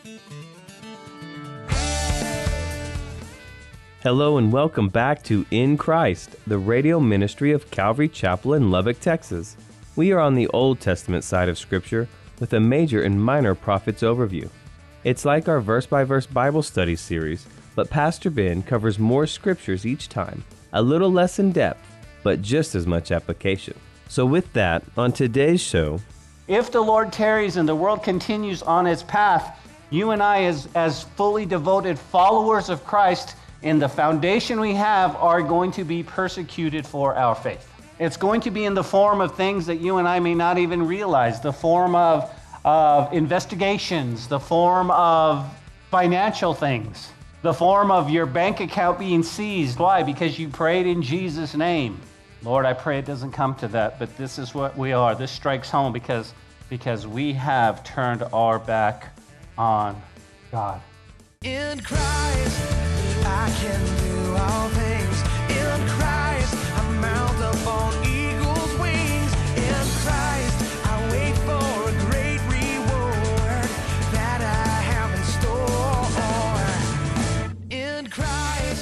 Hello and welcome back to In Christ, the radio ministry of Calvary Chapel in Lubbock, Texas. We are on the Old Testament side of Scripture with a major and minor prophets overview. It's like our verse-by-verse Bible study series, but Pastor Ben covers more scriptures each time, a little less in depth, but just as much application. So with that, on today's show, if the Lord tarries and the world continues on its path, you and I as fully devoted followers of Christ in the foundation we have are going to be persecuted for our faith. It's going to be in the form of things that you and I may not even realize, the form of investigations, the form of financial things, the form of your bank account being seized. Why? Because you prayed in Jesus' name. Lord, I pray it doesn't come to that, but this is what we are. This strikes home because we have turned our back on God. In Christ, I can do all things. In Christ, I mount up on eagle's wings. In Christ, I wait for a great reward that I have in store. In Christ.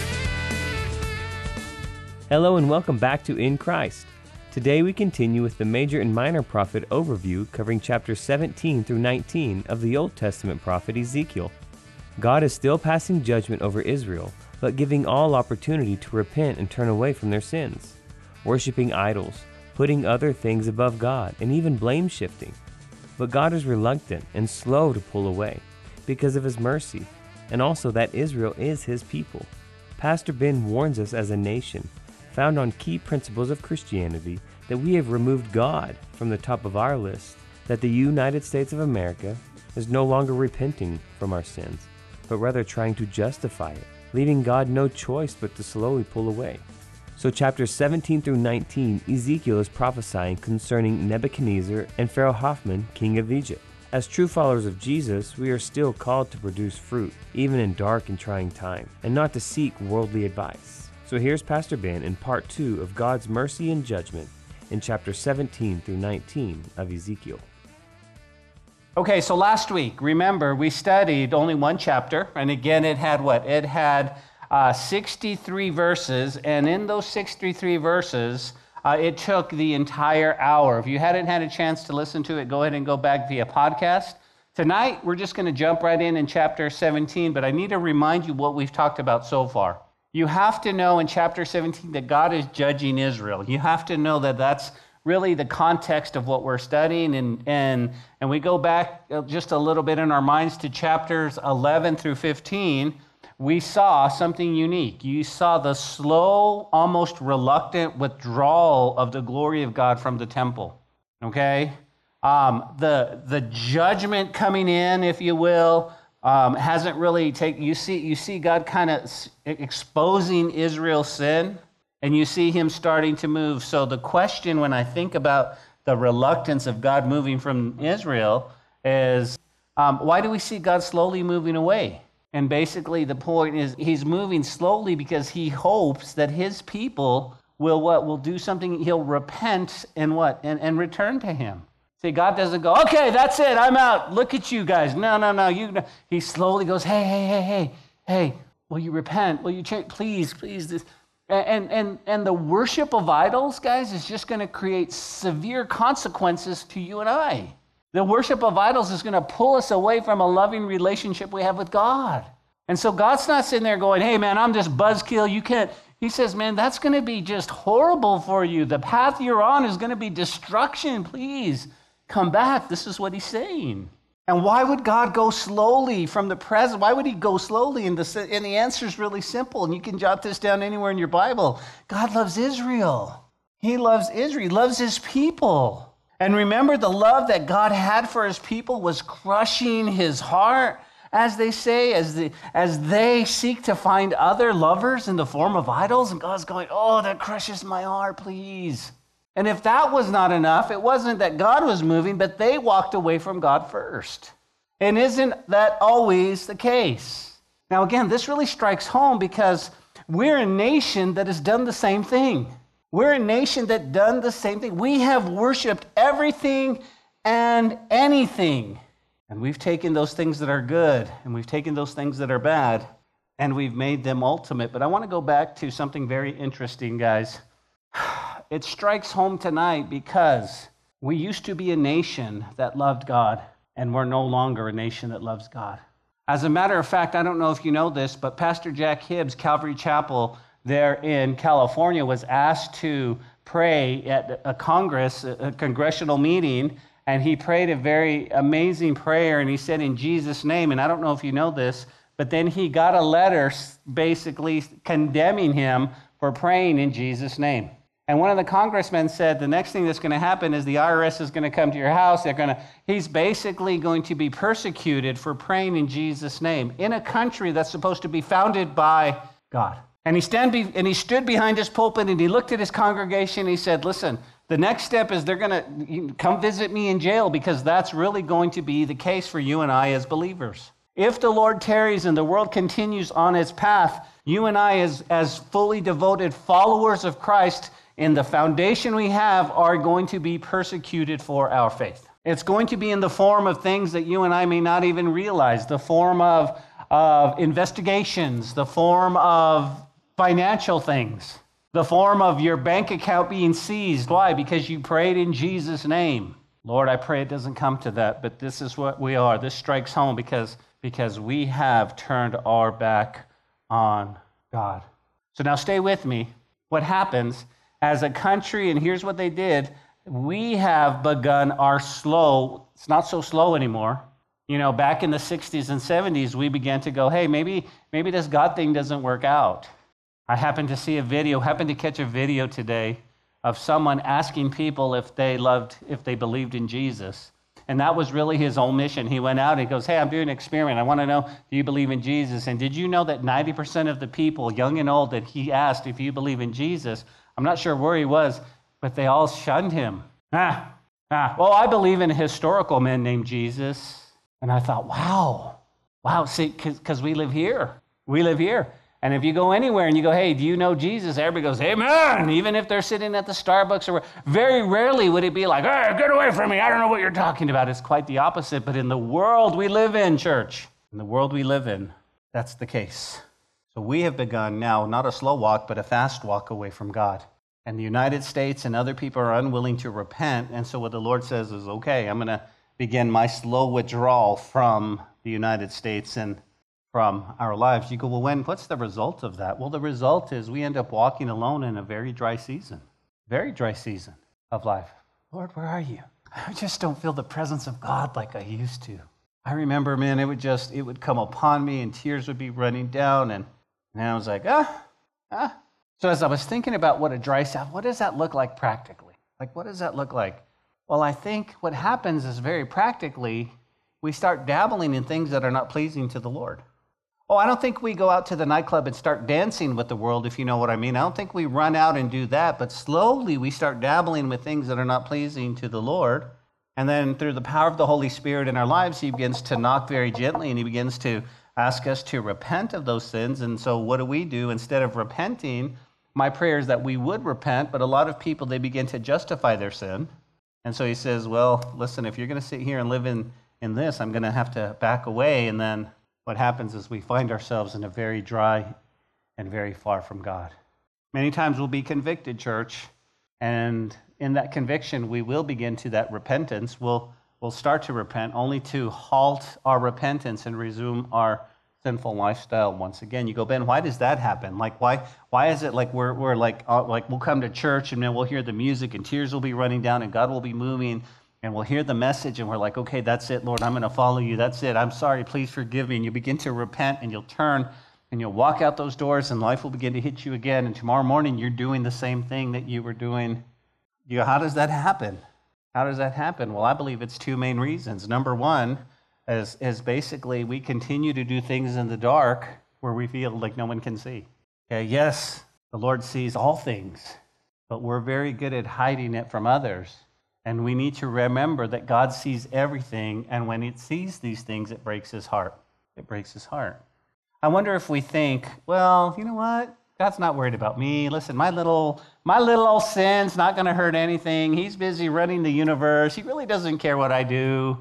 hello and welcome back to In Christ. Today we continue with the major and minor prophet overview covering chapters 17 through 19 of the Old Testament prophet Ezekiel. God is still passing judgment over Israel, but giving all opportunity to repent and turn away from their sins, worshiping idols, putting other things above God, and even blame shifting. But God is reluctant and slow to pull away because of His mercy, and also that Israel is His people. Pastor Ben warns us as a nation, found on key principles of Christianity, that we have removed God from the top of our list, that the United States of America is no longer repenting from our sins, but rather trying to justify it, leaving God no choice but to slowly pull away. So chapters 17 through 19, Ezekiel is prophesying concerning Nebuchadnezzar and Pharaoh Hophman, king of Egypt. As true followers of Jesus, we are still called to produce fruit, even in dark and trying times, and not to seek worldly advice. So here's Pastor Ben in part 2 of God's mercy and judgment in chapters 17 through 19 of Ezekiel. Okay, so last week, remember, we studied only one chapter, and again, it had what? It had 63 verses, and in those 63 verses, it took the entire hour. If you hadn't had a chance to listen to it, go ahead and go back via podcast. Tonight, we're just going to jump right in chapter 17, but I need to remind you what we've talked about so far. You have to know in chapter 17 that God is judging Israel. You have to know that that's really the context of what we're studying, and we go back just a little bit in our minds to chapters 11 through 15, we saw something unique. You saw the slow, almost reluctant withdrawal of the glory of God from the temple, okay? The judgment coming in, if you will, hasn't really taken, you see God kind of exposing Israel's sin, and you see Him starting to move. So the question when I think about the reluctance of God moving from Israel is, why do we see God slowly moving away? And basically the point is He's moving slowly because He hopes that His people will what? Will do something. He'll repent and what? And return to Him. See, God doesn't go, okay, that's it, I'm out. Look at you guys. No. He slowly goes, hey, will you repent? Will you change? Please. This. And the worship of idols, guys, is just going to create severe consequences to you and I. The worship of idols is going to pull us away from a loving relationship we have with God. And so God's not sitting there going, hey, man, I'm just buzzkill. You can't. He says, man, that's going to be just horrible for you. The path you're on is going to be destruction. Please come back. This is what He's saying. And why would God go slowly from the present? Why would He go slowly? And the answer is really simple, and you can jot this down anywhere in your Bible. God loves Israel. He loves Israel. He loves His people. And remember, the love that God had for His people was crushing His heart, as they say, as they seek to find other lovers in the form of idols. And God's going, oh, that crushes my heart, please. And if that was not enough, it wasn't that God was moving, but they walked away from God first. And isn't that always the case? Now, again, this really strikes home because we're a nation that has done the same thing. We're a nation that done the same thing. We have worshiped everything and anything And we've taken those things that are good, and we've taken those things that are bad, and we've made them ultimate. But I want to go back to something very interesting, guys. It strikes home tonight because we used to be a nation that loved God, and we're no longer a nation that loves God. As a matter of fact, I don't know if you know this, but Pastor Jack Hibbs, Calvary Chapel there in California, was asked to pray at a congressional meeting, and he prayed a very amazing prayer, and he said, in Jesus' name, and I don't know if you know this, but then he got a letter basically condemning him for praying in Jesus' name. And one of the congressmen said, the next thing that's going to happen is the IRS is going to come to your house. He's basically going to be persecuted for praying in Jesus' name in a country that's supposed to be founded by God. And he stood behind his pulpit and he looked at his congregation and he said, listen, the next step is they're going to come visit me in jail, because that's really going to be the case for you and I as believers. If the Lord tarries and the world continues on its path, you and I as fully devoted followers of Christ in the foundation we have are going to be persecuted for our faith. It's going to be in the form of things that you and I may not even realize, the form of investigations, the form of financial things, the form of your bank account being seized. Why? Because you prayed in Jesus' name. Lord, I pray it doesn't come to that, but this is what we are. This strikes home because we have turned our back on God. So now stay with me. What happens as a country, and here's what they did, we have begun our slow, it's not so slow anymore. You know, back in the 60s and 70s, we began to go, hey, maybe this God thing doesn't work out. I happened to catch a video today of someone asking people if they believed in Jesus. And that was really his own mission. He went out and he goes, hey, I'm doing an experiment. I want to know, do you believe in Jesus? And did you know that 90% of the people, young and old, that he asked if you believe in Jesus, I'm not sure where he was, but they all shunned him. Well, I believe in a historical man named Jesus. And I thought, wow, see, because we live here. We live here. And if you go anywhere and you go, hey, do you know Jesus? Everybody goes, amen. Even if they're sitting at the Starbucks or very rarely would it be like, hey, get away from me. I don't know what you're talking about. It's quite the opposite. But in the world we live in, church, in the world we live in, that's the case. So we have begun now, not a slow walk, but a fast walk away from God. And the United States and other people are unwilling to repent. And so what the Lord says is, okay, I'm going to begin my slow withdrawal from the United States and from our lives. You go, well, what's the result of that? Well, the result is we end up walking alone in a very dry season of life. Lord, where are you? I just don't feel the presence of God like I used to. I remember, man, it would come upon me and tears would be running down. And I was like, So as I was thinking about what a dry Sabbath, what does that look like practically? Like, what does that look like? Well, I think what happens is very practically, we start dabbling in things that are not pleasing to the Lord. Oh, I don't think we go out to the nightclub and start dancing with the world, if you know what I mean. I don't think we run out and do that, but slowly we start dabbling with things that are not pleasing to the Lord. And then through the power of the Holy Spirit in our lives, he begins to knock very gently and he begins to ask us to repent of those sins. And so what do? Instead of repenting, my prayer is that we would repent, but a lot of people, they begin to justify their sin. And so he says, well, listen, if you're going to sit here and live in this, I'm going to have to back away. And then what happens is we find ourselves in a very dry and very far from God. Many times we'll be convicted, church, and in that conviction, we will begin to that repentance. We'll start to repent only to halt our repentance and resume our sinful lifestyle once again. You go, Ben, why does that happen? Like, why is it like we're like we'll come to church and then we'll hear the music and tears will be running down and God will be moving and we'll hear the message and we're like, okay, that's it, Lord, I'm going to follow you. That's it. I'm sorry. Please forgive me. And you begin to repent and you'll turn and you'll walk out those doors and life will begin to hit you again. And tomorrow morning, you're doing the same thing that you were doing. You go, how does that happen? How does that happen? Well, I believe it's two main reasons. Number one is basically we continue to do things in the dark where we feel like no one can see. Okay, yes, the Lord sees all things, but we're very good at hiding it from others. And we need to remember that God sees everything, and when he sees these things, it breaks his heart. It breaks his heart. I wonder if we think, well, you know what? God's not worried about me. Listen, my little old sin's not going to hurt anything. He's busy running the universe. He really doesn't care what I do.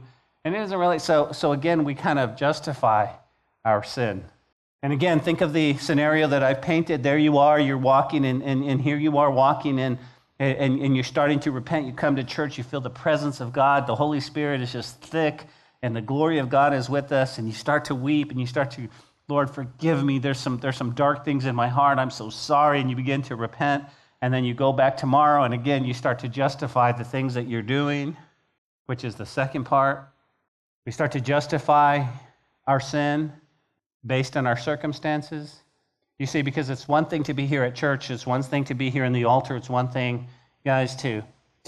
And it isn't really, so again, we kind of justify our sin. And again, think of the scenario that I've painted. There you are, you're walking, and here you are walking, and you're starting to repent. You come to church, you feel the presence of God. The Holy Spirit is just thick, and the glory of God is with us, and you start to weep, and you start to, Lord, forgive me. There's some dark things in my heart. I'm so sorry, and you begin to repent, and then you go back tomorrow, and again, you start to justify the things that you're doing, which is the second part. We start to justify our sin based on our circumstances. You see, because it's one thing to be here at church, it's one thing to be here in the altar, it's one thing, guys, to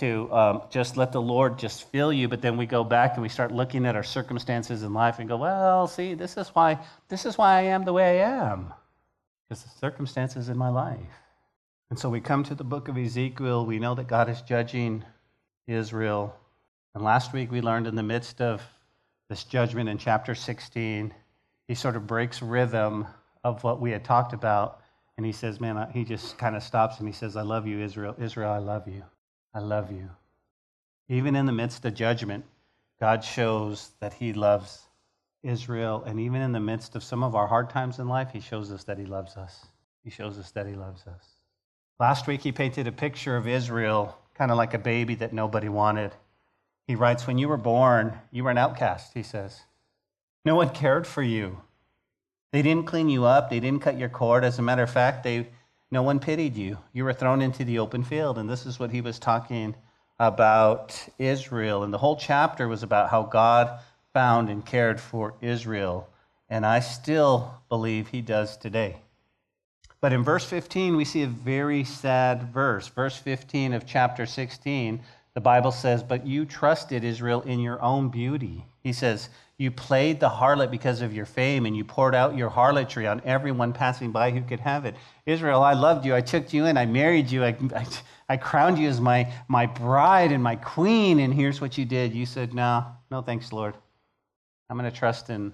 just let the Lord just fill you, but then we go back and we start looking at our circumstances in life and go, well, see, this is why I am the way I am, because the circumstances in my life. And so we come to the book of Ezekiel. We know that God is judging Israel. And last week we learned in the midst of this judgment in chapter 16, he sort of breaks rhythm of what we had talked about, and he says, man, he just kind of stops and he says, I love you, Israel. Israel, I love you. I love you. Even in the midst of judgment, God shows that he loves Israel, and even in the midst of some of our hard times in life, he shows us that he loves us. He shows us that he loves us. Last week, he painted a picture of Israel, kind of like a baby that nobody wanted. He writes, when you were born, you were an outcast, he says. No one cared for you. They didn't clean you up. They didn't cut your cord. As a matter of fact, no one pitied you. You were thrown into the open field. And this is what he was talking about Israel. And the whole chapter was about how God found and cared for Israel. And I still believe he does today. But in verse 15, we see a very sad verse. Verse 15 of chapter 16, the Bible says, but you trusted, Israel, in your own beauty. He says, you played the harlot because of your fame, and you poured out your harlotry on everyone passing by who could have it. Israel, I loved you. I took you in. I married you. I crowned you as my bride and my queen, and here's what you did. You said, no thanks, Lord. I'm going to trust in.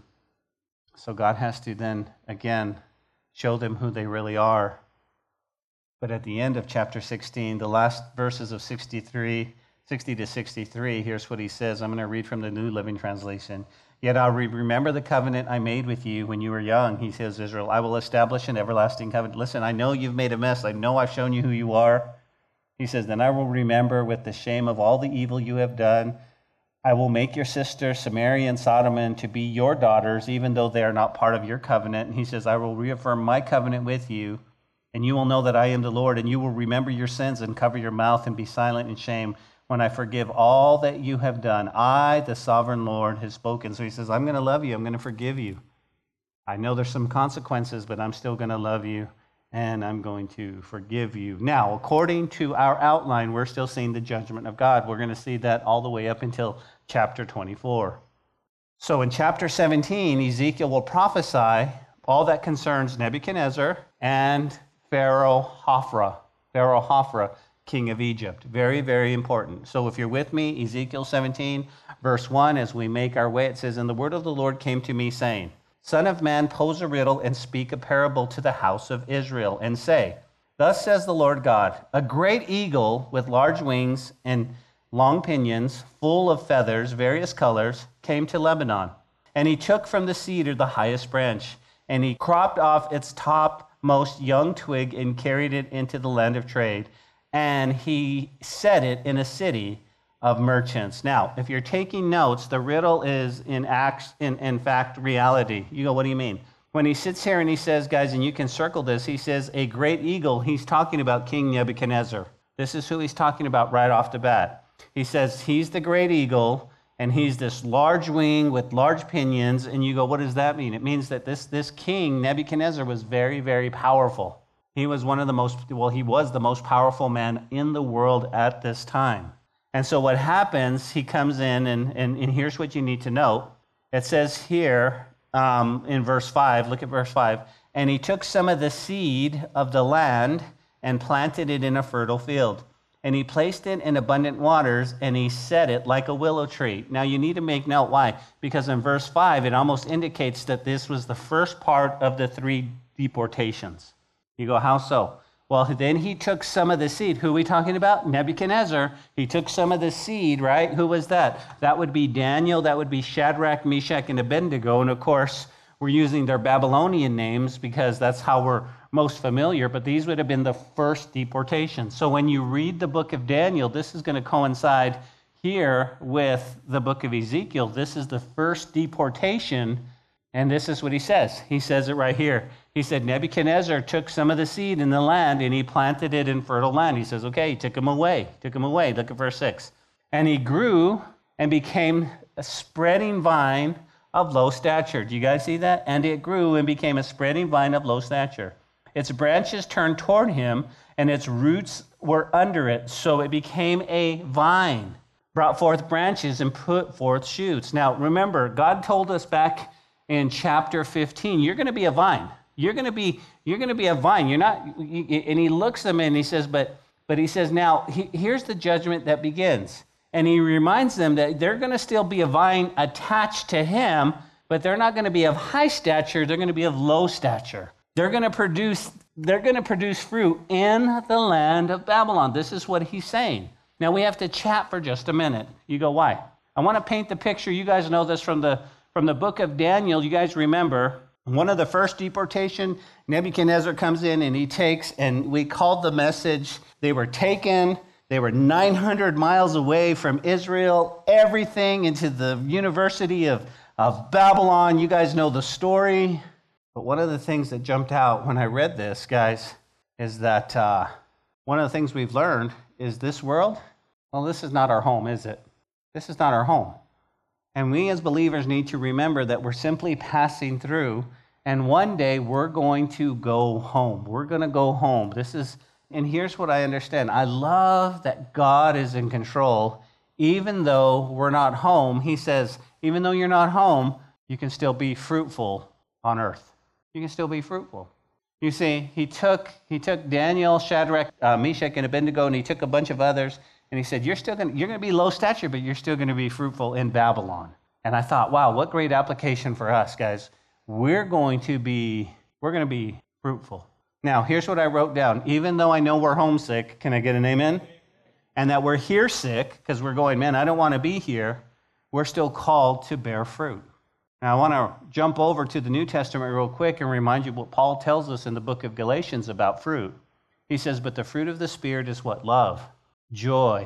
So God has to then, again, show them who they really are. But at the end of chapter 16, the last verses of 60 to 63, here's what he says. I'm going to read from the New Living Translation. Yet I'll remember the covenant I made with you when you were young, he says, Israel. I will establish an everlasting covenant. Listen, I know you've made a mess. I know I've shown you who you are. He says, then I will remember with the shame of all the evil you have done. I will make your sister Samaria and Sodom to be your daughters, even though they are not part of your covenant. And he says, I will reaffirm my covenant with you, and you will know that I am the Lord, and you will remember your sins and cover your mouth and be silent in shame when I forgive all that you have done. I, the sovereign Lord, have spoken. So he says, I'm going to love you. I'm going to forgive you. I know there's some consequences, but I'm still going to love you, and I'm going to forgive you. Now, according to our outline, we're still seeing the judgment of God. We're going to see that all the way up until chapter 24. So in chapter 17, Ezekiel will prophesy all that concerns Nebuchadnezzar and Pharaoh Hophra, king of Egypt. Very, very important. So if you're with me, Ezekiel 17, verse 1, as we make our way, it says, and the word of the Lord came to me, saying, Son of man, pose a riddle and speak a parable to the house of Israel, and say, thus says the Lord God, a great eagle with large wings and long pinions, full of feathers, various colors, came to Lebanon. And he took from the cedar the highest branch, and he cropped off its topmost young twig and carried it into the land of trade. And he set it in a city of merchants. Now, if you're taking notes, the riddle is in fact reality. You go, what do you mean? When he sits here and he says, guys, and you can circle this, he says, a great eagle, he's talking about King Nebuchadnezzar. This is who he's talking about right off the bat. He says, he's the great eagle, and he's this large wing with large pinions, and you go, what does that mean? It means that this king, Nebuchadnezzar, was very, very powerful. He was he was the most powerful man in the world at this time. And so what happens, he comes in, and here's what you need to note. It says here in verse 5, look at verse 5, and he took some of the seed of the land and planted it in a fertile field. And he placed it in abundant waters, and he set it like a willow tree. Now you need to make note why. Because in verse 5, it almost indicates that this was the first part of the 3 deportations. You go, how so? Well, then he took some of the seed. Who are we talking about? Nebuchadnezzar. He took some of the seed, right? Who was that? That would be Daniel. That would be Shadrach, Meshach, and Abednego. And of course, we're using their Babylonian names because that's how we're most familiar. But these would have been the first deportation. So when you read the book of Daniel, this is going to coincide here with the book of Ezekiel. This is the first deportation. And this is what he says. He says it right here. He said, Nebuchadnezzar took some of the seed in the land and he planted it in fertile land. He says, okay, he took them away. Look at verse 6. And he grew and became a spreading vine of low stature. Do you guys see that? And it grew and became a spreading vine of low stature. Its branches turned toward him and its roots were under it. So it became a vine, brought forth branches and put forth shoots. Now, remember, God told us back in chapter 15, you're going to be a vine. You're going to be a vine. You're not. And he looks them in. And he says, but he says, now here's the judgment that begins. And he reminds them that they're going to still be a vine attached to him, but they're not going to be of high stature. They're going to be of low stature. They're going to produce fruit in the land of Babylon. This is what he's saying. Now we have to chat for just a minute. You go, why? I want to paint the picture. You guys know this from the book of Daniel. You guys remember one of the first deportation, Nebuchadnezzar comes in and he takes, and we called the message, they were taken, they were 900 miles away from Israel, everything into the University of Babylon. You guys know the story. But one of the things that jumped out when I read this, guys, is that one of the things we've learned is this world, well, this is not our home, is it? This is not our home. And we as believers need to remember that we're simply passing through, and one day we're going to go home. We're going to go home. And here's what I understand. I love that God is in control. Even though we're not home, he says, even though you're not home, you can still be fruitful on earth. You can still be fruitful. You see, he took Daniel, Shadrach, Meshach, and Abednego, and he took a bunch of others, and he said, you're going to be low stature, but you're still going to be fruitful in Babylon. And I thought, wow, what great application for us, guys. We're going to be fruitful. Now, here's what I wrote down. Even though I know we're homesick, can I get an amen? And that we're here sick, because we're going, man, I don't want to be here, we're still called to bear fruit. Now, I want to jump over to the New Testament real quick and remind you what Paul tells us in the book of Galatians about fruit. He says, but the fruit of the Spirit is what? Love, joy,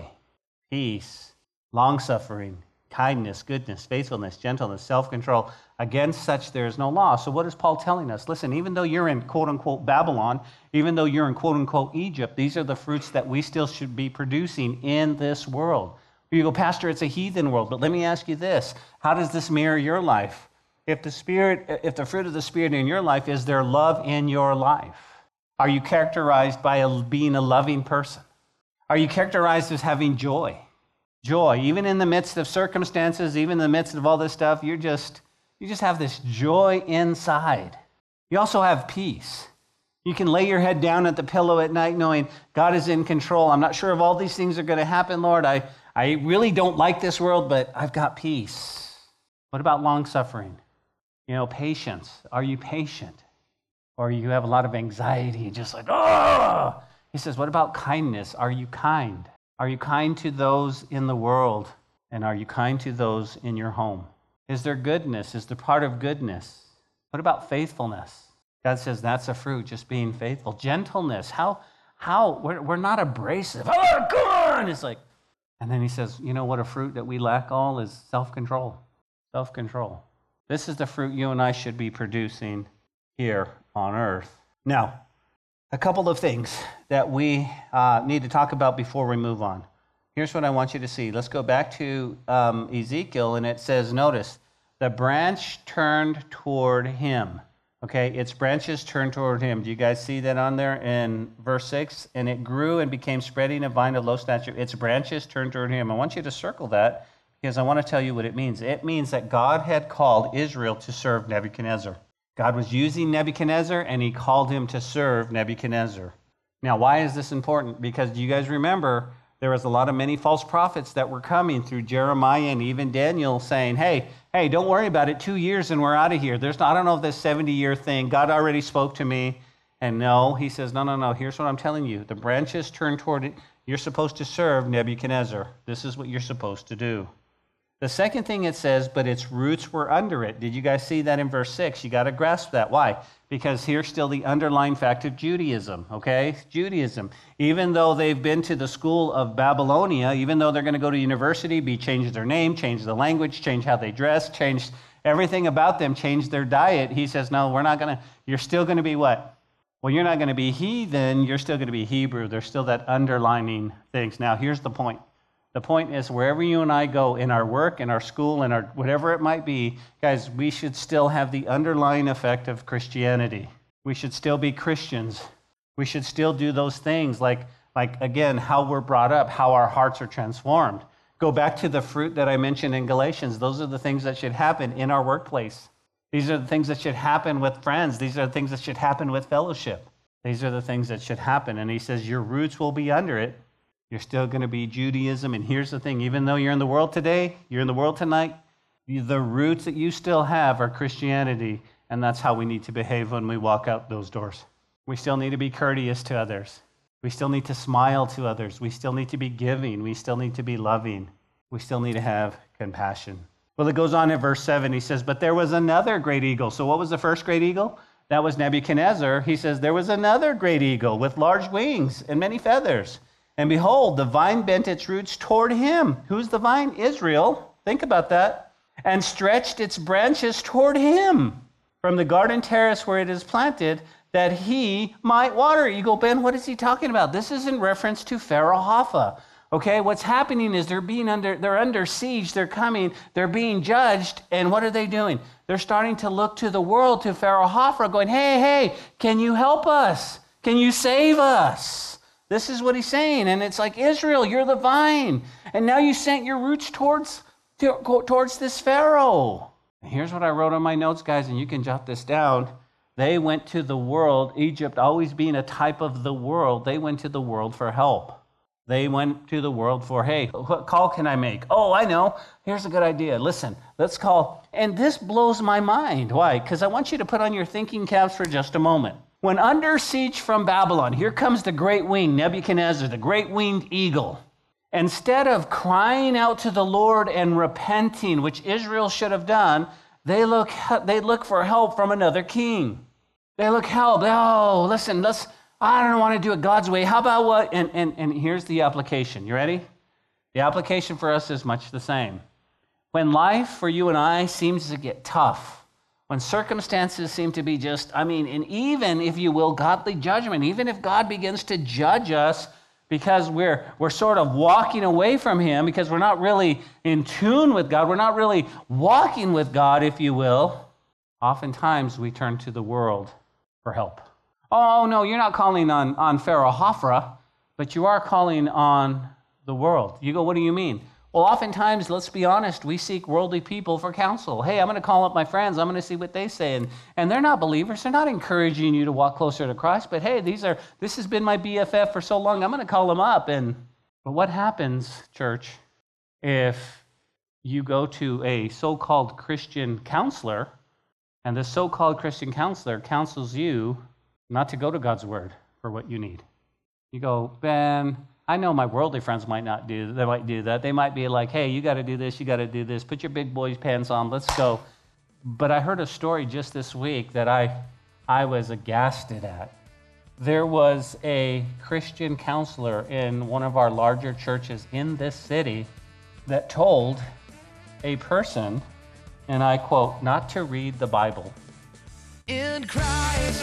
peace, long-suffering, kindness, goodness, faithfulness, gentleness, self-control. Against such there is no law. So what is Paul telling us? Listen, even though you're in quote-unquote Babylon, even though you're in quote-unquote Egypt, these are the fruits that we still should be producing in this world. You go, Pastor, it's a heathen world. But let me ask you this. How does this mirror your life? If the fruit of the Spirit in your life, is there love in your life? Are you characterized by being a loving person? Are you characterized as having joy? Joy, even in the midst of circumstances, even in the midst of all this stuff, you just have this joy inside. You also have peace. You can lay your head down at the pillow at night knowing God is in control. I'm not sure if all these things are going to happen, Lord. I really don't like this world, but I've got peace. What about long-suffering? Patience. Are you patient? Or you have a lot of anxiety, just like, oh! He says, what about kindness? Are you kind? Are you kind to those in the world? And are you kind to those in your home? Is there goodness? Is there part of goodness? What about faithfulness? God says that's a fruit, just being faithful. Gentleness. How? We're not abrasive. Oh, come on! It's like, and then he says, you know what a fruit that we lack all is self-control. Self-control. This is the fruit you and I should be producing here on earth. Now, a couple of things that we need to talk about before we move on. Here's what I want you to see. Let's go back to Ezekiel, and it says, notice, the branch turned toward him. Okay, its branches turned toward him. Do you guys see that on there in verse 6? And it grew and became spreading a vine of low stature. Its branches turned toward him. I want you to circle that because I want to tell you what it means. It means that God had called Israel to serve Nebuchadnezzar. God was using Nebuchadnezzar, and he called him to serve Nebuchadnezzar. Now, why is this important? Because do you guys remember there was a lot of many false prophets that were coming through Jeremiah and even Daniel saying, hey, don't worry about it. 2 years and we're out of here. I don't know if this 70-year thing, God already spoke to me, And no, he says, no, here's what I'm telling you. The branches turn toward it. You're supposed to serve Nebuchadnezzar. This is what you're supposed to do. The second thing it says, but its roots were under it. Did you guys see that in verse 6? You got to grasp that. Why? Because here's still the underlying fact of Judaism, okay? Judaism. Even though they've been to the school of Babylonia, even though they're going to go to university, change their name, change the language, change how they dress, change everything about them, change their diet, he says, no, we're not going to, you're still going to be what? Well, you're not going to be heathen, you're still going to be Hebrew. There's still that underlining things. Now, here's the point. The point is, wherever you and I go, in our work, in our school, in our whatever it might be, guys, we should still have the underlying effect of Christianity. We should still be Christians. We should still do those things like again, how we're brought up, how our hearts are transformed. Go back to the fruit that I mentioned in Galatians. Those are the things that should happen in our workplace. These are the things that should happen with friends. These are the things that should happen with fellowship. These are the things that should happen. And he says, your roots will be under it. You're still going to be Judaism. And here's the thing, even though you're in the world today, you're in the world tonight, the roots that you still have are Christianity. And that's how we need to behave when we walk out those doors. We still need to be courteous to others. We still need to smile to others. We still need to be giving. We still need to be loving. We still need to have compassion. Well, it goes on in verse 7. He says, but there was another great eagle. So what was the first great eagle? That was Nebuchadnezzar. He says, there was another great eagle with large wings and many feathers. And behold, the vine bent its roots toward him. Who's the vine? Israel. Think about that. And stretched its branches toward him from the garden terrace where it is planted, that he might water it. You go, Ben, what is he talking about? This is in reference to Pharaoh Hopha. Okay, what's happening is they're under siege, they're coming, they're being judged, and what are they doing? They're starting to look to the world, to Pharaoh Hopha, going, hey, can you help us? Can you save us? This is what he's saying, and it's like, Israel, you're the vine, and now you sent your roots towards this Pharaoh. And here's what I wrote on my notes, guys, and you can jot this down. They went to the world, Egypt always being a type of the world, they went to the world for help. They went to the world for, hey, what call can I make? Oh, I know. Here's a good idea. Listen, let's call. And this blows my mind. Why? Because I want you to put on your thinking caps for just a moment. When under siege from Babylon, here comes the great wing, Nebuchadnezzar, the great winged eagle. Instead of crying out to the Lord and repenting, which Israel should have done, they look for help from another king. They look help. Oh, listen, I don't want to do it God's way. How about what? And here's the application. You ready? The application for us is much the same. When life for you and I seems to get tough, when circumstances seem to be and even, if you will, godly judgment, even if God begins to judge us because we're sort of walking away from him, because we're not really in tune with God, we're not really walking with God, if you will, oftentimes we turn to the world for help. Oh, no, you're not calling on Pharaoh Hopha, but you are calling on the world. You go, what do you mean? Well, oftentimes, let's be honest, we seek worldly people for counsel. Hey, I'm going to call up my friends. I'm going to see what they say. And they're not believers. They're not encouraging you to walk closer to Christ. But hey, this has been my BFF for so long. I'm going to call them up. But what happens, church, if you go to a so-called Christian counselor, and the so-called Christian counselor counsels you not to go to God's word for what you need? You go, Ben, I know my worldly friends might do that. They might be like, hey, you got to do this, put your big boy's pants on, let's go. But I heard a story just this week that I was aghast at. There was a Christian counselor in one of our larger churches in this city that told a person, and I quote, not to read the Bible. In Christ.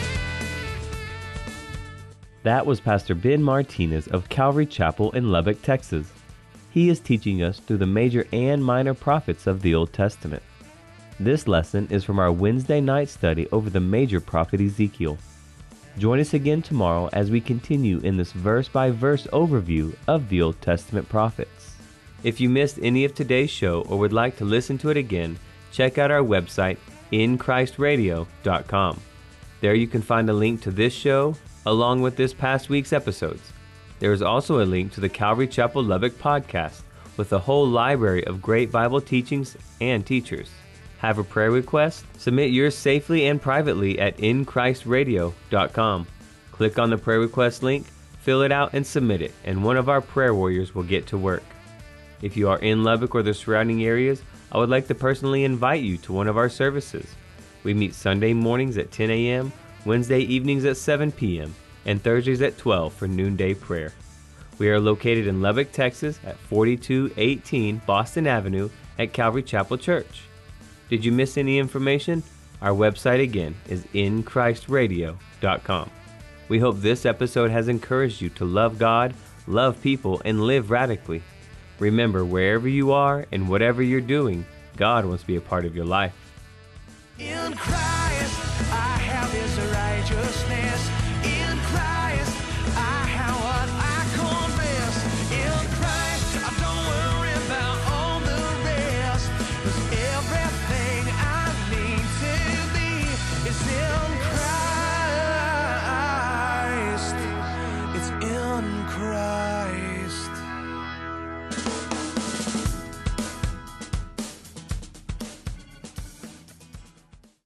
That was Pastor Ben Martinez of Calvary Chapel in Lubbock, Texas. He is teaching us through the major and minor prophets of the Old Testament. This lesson is from our Wednesday night study over the major prophet Ezekiel. Join us again tomorrow as we continue in this verse-by-verse overview of the Old Testament prophets. If you missed any of today's show or would like to listen to it again, check out our website, inchristradio.com. There you can find a link to this show, along with this past week's episodes. There is also a link to the Calvary Chapel Lubbock podcast with a whole library of great Bible teachings and teachers. Have a prayer request? Submit yours safely and privately at inchristradio.com. Click on the prayer request link, fill it out, and submit it, and one of our prayer warriors will get to work. If you are in Lubbock or the surrounding areas, I would like to personally invite you to one of our services. We meet Sunday mornings at 10 a.m., Wednesday evenings at 7 p.m., and Thursdays at 12 for noonday prayer. We are located in Lubbock, Texas at 4218 Boston Avenue at Calvary Chapel Church. Did you miss any information? Our website again is inchristradio.com. We hope this episode has encouraged you to love God, love people, and live radically. Remember, wherever you are and whatever you're doing, God wants to be a part of your life. In Christ, I have His righteousness.